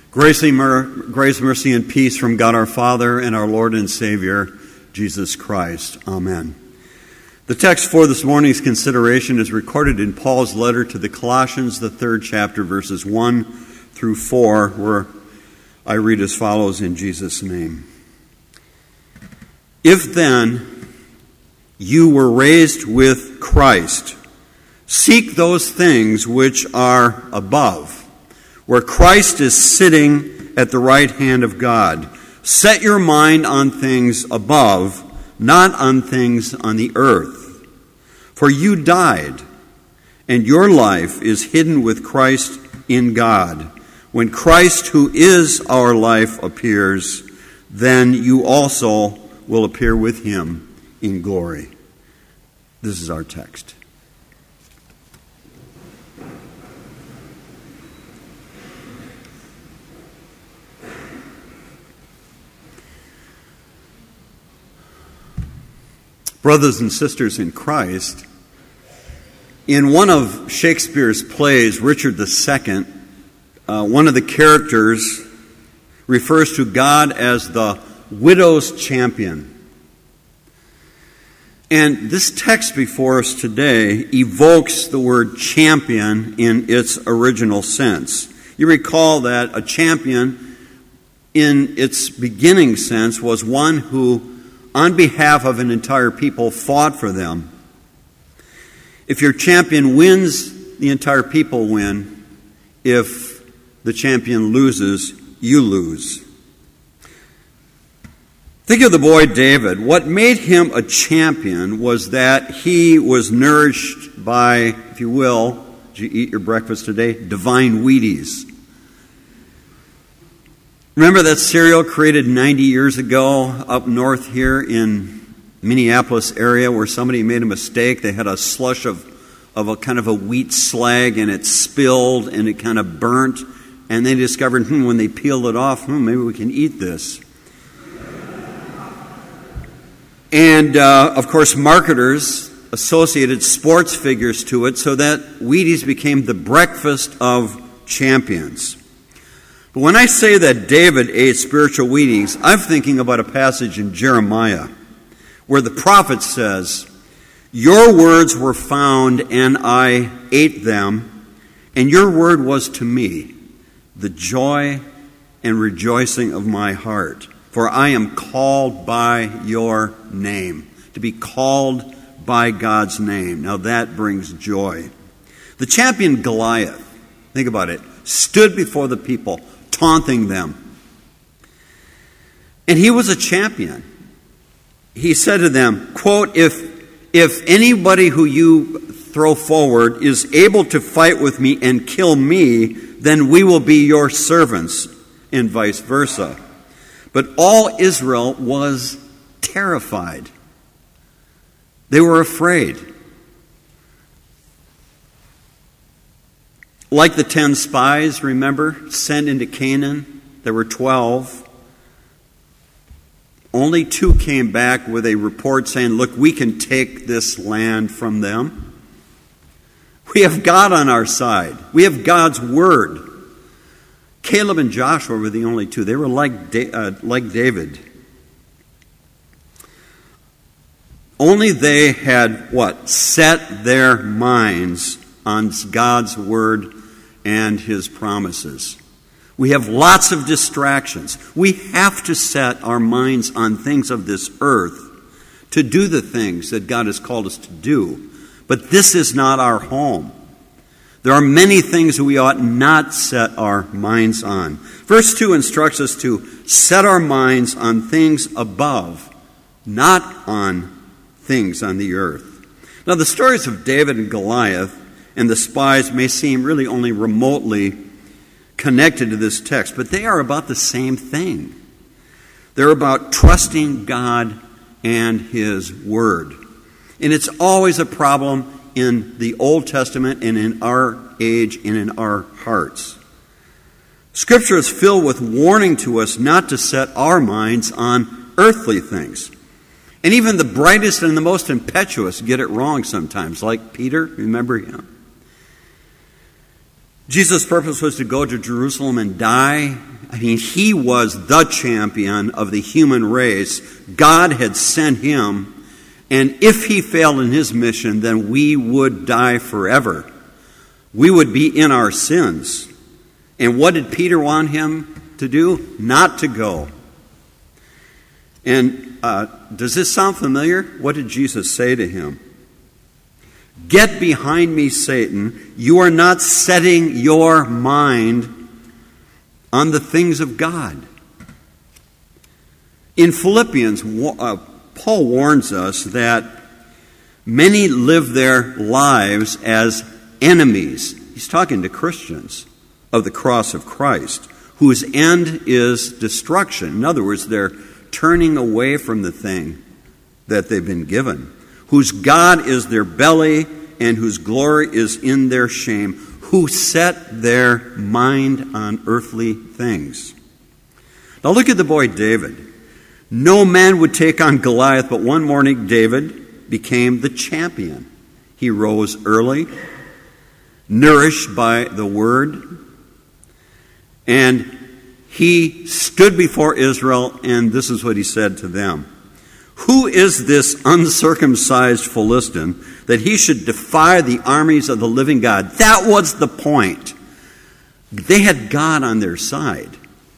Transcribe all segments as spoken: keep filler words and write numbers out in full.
Grace, grace, mercy, and peace from God our Father and our Lord and Savior, Jesus Christ. Amen. The text for this morning's consideration is recorded in Paul's letter to the Colossians, the third chapter, verses one through four, where I read as follows in Jesus' name. If then you were raised with Christ, seek those things which are above, where Christ is sitting at the right hand of God. Set your mind on things above, not on things on the earth. For you died, and your life is hidden with Christ in God. When Christ, who is our life, appears, then you also will appear with him in glory. This is our text. Brothers and sisters in Christ, in one of Shakespeare's plays, Richard the Second, uh, one of the characters refers to God as the widow's champion. And this text before us today evokes the word champion in its original sense. You recall that a champion, in its beginning sense, was one who on behalf of an entire people, fought for them. If your champion wins, the entire people win. If the champion loses, you lose. Think of the boy David. What made him a champion was that he was nourished by, if you will, did you eat your breakfast today? Divine Wheaties. Remember that cereal created ninety years ago up north here in Minneapolis area where somebody made a mistake? They had a slush of, of a kind of a wheat slag and it spilled and it kind of burnt. And they discovered, hmm, when they peeled it off, hmm, maybe we can eat this. And, uh, of course, marketers associated sports figures to it so that Wheaties became the breakfast of champions. But when I say that David ate spiritual Wheaties, I'm thinking about a passage in Jeremiah where the prophet says, "Your words were found and I ate them, and your word was to me the joy and rejoicing of my heart. For I am called by your name." To be called by God's name. Now that brings joy. The champion Goliath, think about it, stood before the people, taunting them. And he was a champion. He said to them, quote, if, if anybody who you throw forward is able to fight with me and kill me, then we will be your servants, and vice versa. But all Israel was terrified. They were afraid. Like the ten spies, remember, sent into Canaan, there were twelve. Only two came back with a report saying, look, we can take this land from them. We have God on our side. We have God's word. Caleb and Joshua were the only two. They were like, da- uh, like David. Only they had, what? Set their minds on God's word and his promises. We have lots of distractions. We have to set our minds on things of this earth to do the things that God has called us to do. But this is not our home. There are many things that we ought not set our minds on. Verse two instructs us to set our minds on things above, not on things on the earth. Now, the stories of David and Goliath and the spies may seem really only remotely connected to this text, but they are about the same thing. They're about trusting God and his word. And it's always a problem in the Old Testament and in our age and in our hearts. Scripture is filled with warning to us not to set our minds on earthly things. And even the brightest and the most impetuous get it wrong sometimes, like Peter, remember him? Jesus' purpose was to go to Jerusalem and die I mean, he was the champion of the human race. God had sent him, and if he failed in his mission, then we would die forever. We would be in our sins. And what did Peter want him to do? Not to go. And uh, does this sound familiar? What did Jesus say to him? Get behind me, Satan. You are not setting your mind on the things of God. In Philippians, uh, Paul warns us that many live their lives as enemies. He's talking to Christians of the cross of Christ, whose end is destruction. In other words, they're turning away from the thing that they've been given, whose God is their belly and whose glory is in their shame, who set their mind on earthly things. Now look at the boy David. No man would take on Goliath, but one morning David became the champion. He rose early, nourished by the word, and he stood before Israel, and this is what he said to them. Who is this uncircumcised Philistine that he should defy the armies of the living God? That was the point. They had God on their side.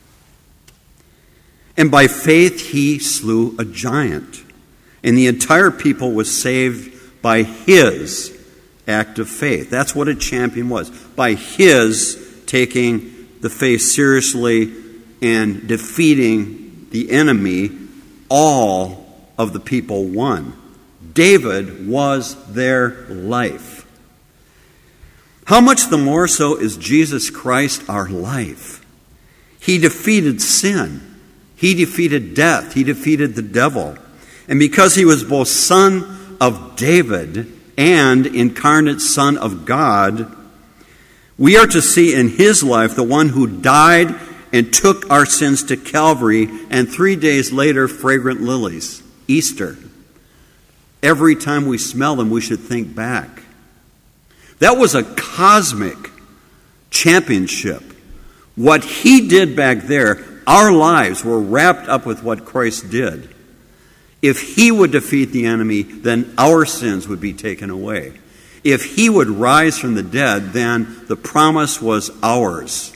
And by faith he slew a giant. And the entire people was saved by his act of faith. That's what a champion was. By his taking the faith seriously and defeating the enemy, all of the people won. David was their life. How much the more so is Jesus Christ our life? He defeated sin. He defeated death. He defeated the devil. And because he was both son of David and incarnate Son of God, we are to see in his life the one who died and took our sins to Calvary, and three days later, fragrant lilies. Easter. Every time we smell them, we should think back. That was a cosmic championship. What he did back there, our lives were wrapped up with what Christ did. If he would defeat the enemy, then our sins would be taken away. If he would rise from the dead, then the promise was ours.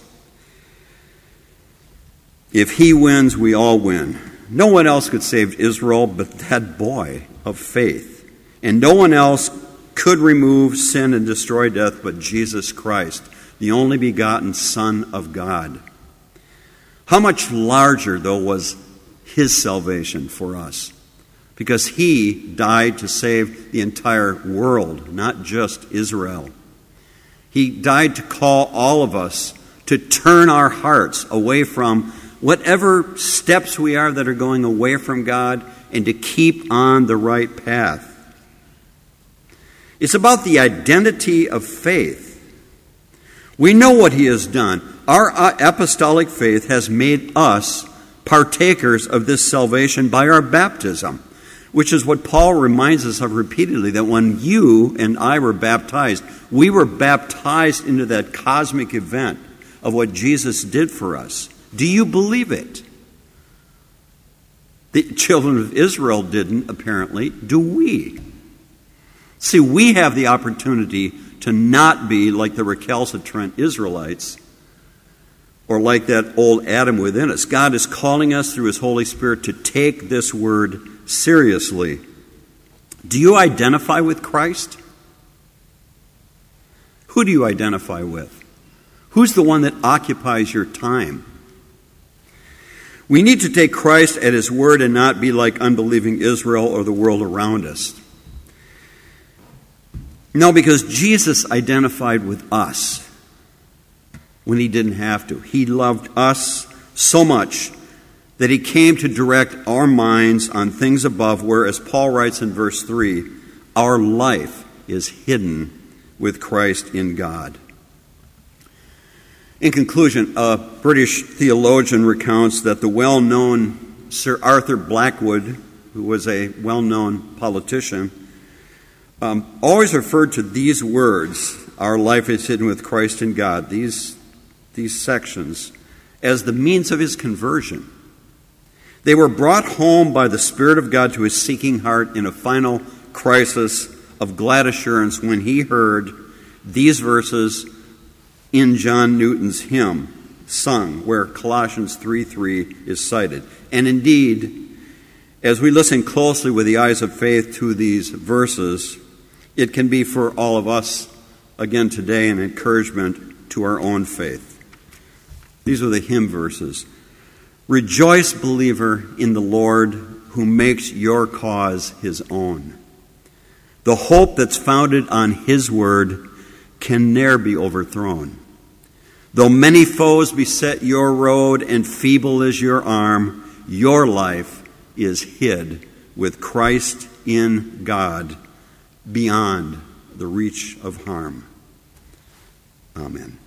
If he wins, we all win. No one else could save Israel but that boy of faith. And no one else could remove sin and destroy death but Jesus Christ, the only begotten Son of God. How much larger, though, was his salvation for us? Because he died to save the entire world, not just Israel. He died to call all of us to turn our hearts away from whatever steps we are that are going away from God and to keep on the right path. It's about the identity of faith. We know what he has done. Our apostolic faith has made us partakers of this salvation by our baptism, which is what Paul reminds us of repeatedly, that when you and I were baptized, we were baptized into that cosmic event of what Jesus did for us. Do you believe it? The children of Israel didn't, apparently. Do we? See, we have the opportunity to not be like the recalcitrant Israelites or like that old Adam within us. God is calling us through his Holy Spirit to take this word seriously. Do you identify with Christ? Who do you identify with? Who's the one that occupies your time? We need to take Christ at his word and not be like unbelieving Israel or the world around us. No, because Jesus identified with us when he didn't have to. He loved us so much that he came to direct our minds on things above, where, as Paul writes in verse three, our life is hidden with Christ in God. In conclusion, a British theologian recounts that the well-known Sir Arthur Blackwood, who was a well-known politician, um, always referred to these words, our life is hidden with Christ in God, these, these sections, as the means of his conversion. They were brought home by the Spirit of God to his seeking heart in a final crisis of glad assurance when he heard these verses in John Newton's hymn sung, where Colossians three three is cited. And indeed, as we listen closely with the eyes of faith to these verses, it can be for all of us, again today, an encouragement to our own faith. These are the hymn verses. Rejoice, believer, in the Lord who makes your cause his own. The hope that's founded on his word can ne'er be overthrown. Though many foes beset your road and feeble is your arm, your life is hid with Christ in God beyond the reach of harm. Amen.